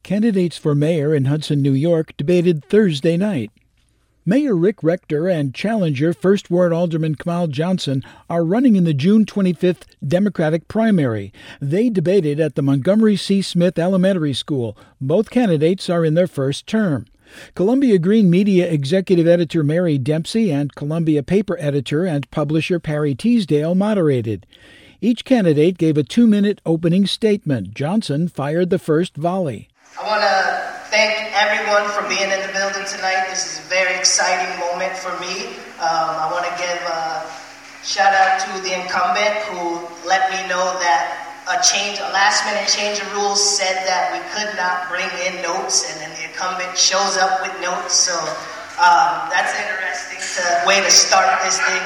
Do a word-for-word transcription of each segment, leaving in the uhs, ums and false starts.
Candidates for mayor in Hudson, New York debated Thursday night. Mayor Rick Rector and challenger First Ward Alderman Kamal Johnson are running in the June twenty-fifth Democratic primary. They debated at the Montgomery C. Smith Elementary School. Both candidates are in their first term. Columbia Green Media Executive Editor Mary Dempsey and Columbia Paper Editor and Publisher Perry Teasdale moderated. Each candidate gave a two-minute opening statement. Johnson fired the first volley. I want to thank everyone for being in the building tonight. This is a very exciting moment for me. Um, I want to give a shout out to the incumbent who let me know that a change, a last minute change of rules said that we could not bring in notes, and then the incumbent shows up with notes. So um, that's interesting to, way to start this thing.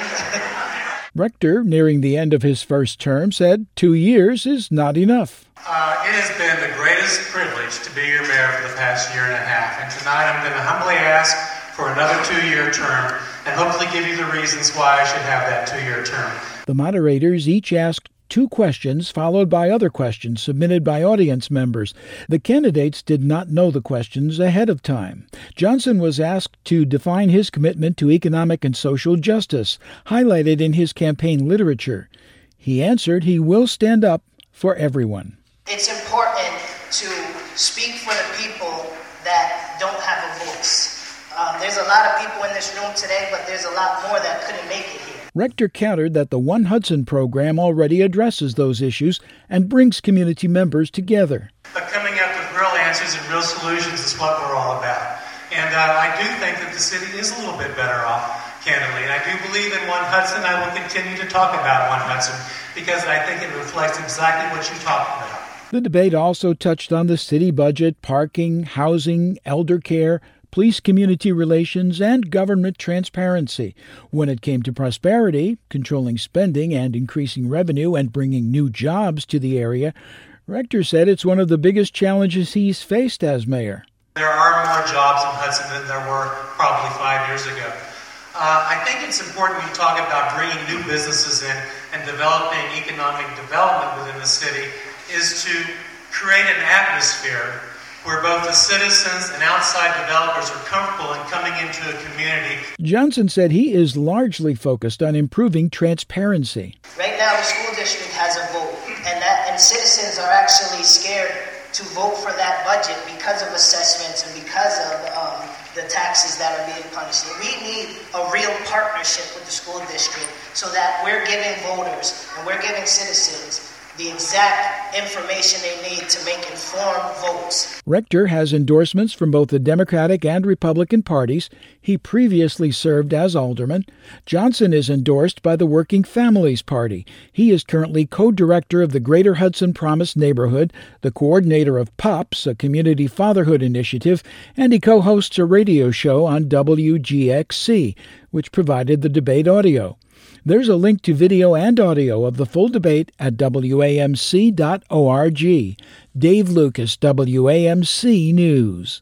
Rector, nearing the end of his first term, said two years is not enough. Uh, it has been the greatest privilege to be your mayor for the past year and a half, and tonight I'm going to humbly ask for another two-year term and hopefully give you the reasons why I should have that two-year term. The moderators each asked two questions, followed by other questions submitted by audience members. The candidates did not know the questions ahead of time. Johnson was asked to define his commitment to economic and social justice, highlighted in his campaign literature. He answered he will stand up for everyone. It's important to speak for the people that don't have a voice. Um, there's a lot of people in this room today, but there's a lot more that couldn't make it here. Rector countered that the One Hudson program already addresses those issues and brings community members together. But coming up with real answers and real solutions is what we're all about. And uh, I do think that the city is a little bit better off, candidly. And I do believe in One Hudson. I will continue to talk about One Hudson because I think it reflects exactly what you talked about. The debate also touched on the city budget, parking, housing, elder care, police community relations, and government transparency. When it came to prosperity, controlling spending and increasing revenue and bringing new jobs to the area, Rector said it's one of the biggest challenges he's faced as mayor. There are more jobs in Hudson than there were probably five years ago. Uh, I think it's important when you talk about bringing new businesses in and developing economic development within the city is to create an atmosphere where both the citizens and outside developers are comfortable in coming into a community. Johnson said he is largely focused on improving transparency. Right now, the school district has a vote, and that and citizens are actually scared to vote for that budget because of assessments and because of um, the taxes that are being punished. We need a real partnership with the school district so that we're giving voters and we're giving citizens the exact information they need to make informed votes. Rector has endorsements from both the Democratic and Republican parties. He previously served as alderman. Johnson is endorsed by the Working Families Party. He is currently co-director of the Greater Hudson Promise Neighborhood, the coordinator of POPS, a community fatherhood initiative, and he co-hosts a radio show on W G X C, which provided the debate audio. There's a link to video and audio of the full debate at W A M C dot org. Dave Lucas, W A M C News.